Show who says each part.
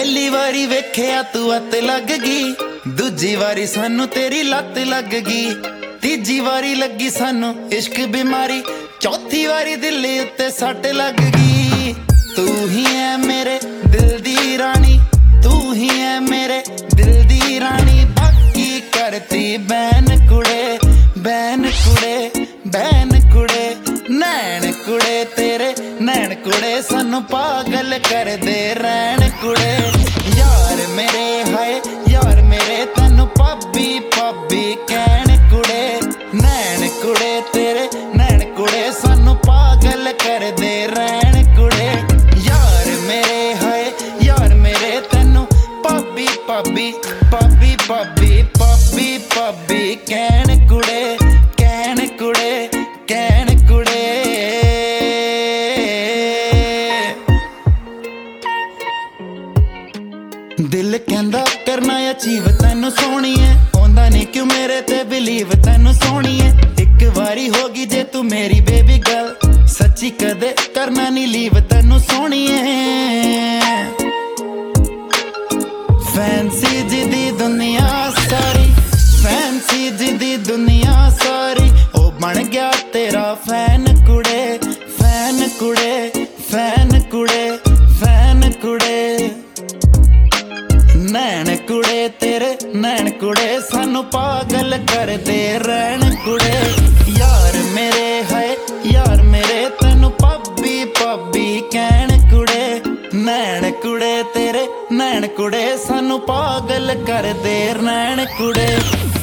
Speaker 1: ਪਹਿਲੀ ਵਾਰੀ ਵੇਖਿਆ ਤੂੰ ਅੱਤ ਲੱਗ ਗਈ, ਦੂਜੀ ਵਾਰੀ ਸਾਨੂੰ ਤੇਰੀ ਲੱਤ ਲੱਗ ਗਈ, ਤੀਜੀ ਵਾਰੀ ਲੱਗੀ ਸਾਨੂੰ ਇਸ਼ਕ ਬਿਮਾਰੀ, ਚੌਥੀ ਵਾਰੀ ਦਿਲ ਉੱਤੇ ਸੱਟ ਲੱਗ ਗਈ। ਤੂੰ ਹੀ ਐ ਮੇਰੇ ਦਿਲ ਦੀ ਰਾਣੀ, ਤੂੰ ਹੀ ਐ ਮੇਰੇ ਦਿਲ ਦੀ ਰਾਣੀ, ਬਾਕੀ ਕਰਤੀ ਬੈਨ ਕੁੜੇ, ਬੈਨ ਕੁੜੇ, ਬੈਨ ਕੁੜੇ। ਨੈਣ ਕੁੜੇ ਤੇਰੇ ਨੈਣ ਕੁੜੇ, ਸਾਨੂੰ ਪਾਗਲ ਕਰਦੇ ਰਹਿਣ ਕੁੜੇ। ਯਾਰ ਮੇਰੇ ਹਾਏ ਯਾਰ ਮੇਰੇ, ਤੈਨੂੰ ਭਾਬੀ ਭਾਬੀ ਕਹਿਣ ਕੁੜੇ। ਨੈਣ ਕੁੜੇ ਤੇਰੇ ਨੈਣ ਕੁੜੇ, ਸਾਨੂੰ ਪਾਗਲ ਕਰਦੇ ਰਹਿਣ ਕੁੜੇ। ਯਾਰ ਮੇਰੇ ਹਾਏ ਯਾਰ ਮੇਰੇ, ਤੈਨੂੰ ਭਾਬੀ ਭਾਬੀ ਭਾਬੀ ਭਾਬੀ ਭਾਬੀ ਭਾਬੀ ਕਹਿਣ ਕੁੜੇ, ਕਹਿਣ ਕੁੜੇ, ਕਹਿਣ ਕੁੜੇ। ਦਿਲ ਕਹਿੰਦਾ ਕਰਨਾ ਅਚੀਵ ਤੈਨੂੰ ਸੋਹਣੀਏ, ਆਉਂਦਾ ਨਹੀਂ ਕਿਉਂ ਮੇਰੇ ਤੇ ਬਿਲੀਵ ਤੈਨੂੰ ਸੋਹਣੀਏ। ਇੱਕ ਵਾਰੀ ਹੋ ਗਈ ਜੇ ਤੂੰ ਮੇਰੀ ਬੇਬੀ ਗਰਲ, ਸੱਚੀ ਕਦੇ ਕਰਨਾ ਨਹੀਂ ਲੀਵ ਤੈਨੂੰ ਸੋਹਣੀਏ। ਫੈਂਸੀ ਜੀ ਦੀ ਦੁਨੀਆ ਸਾਰੀ, ਫੈਂਸੀ ਜੀ ਦੀ ਦੁਨੀਆ ਸਾਰੀ, ਉਹ ਬਣ ਗਿਆ ਤੇਰਾ ਫੈਨ ਕੁੜੇ, ਫੈਨ ਕੁੜੇ, ਫੈਨ ਕੁੜੇ, ਫੈਨ ਕੁੜੇ। ਨੈਣ ਕੁੜੇ ਤੇਰੇ ਨੈਣ ਕੁੜੇ, ਸਾਨੂੰ ਪਾਗਲ ਕਰਦੇ ਰਹਿਣ ਕੁੜੇ। ਯਾਰ ਮੇਰੇ ਹਾਏ ਯਾਰ ਮੇਰੇ, ਤੈਨੂੰ ਭਾਬੀ ਭਾਬੀ ਕਹਿਣ ਕੁੜੇ। ਨੈਣ ਕੁੜੇ ਤੇਰੇ ਨੈਣ ਕੁੜੇ, ਸਾਨੂੰ ਪਾਗਲ ਕਰਦੇ ਰਹਿਣ ਕੁੜੇ।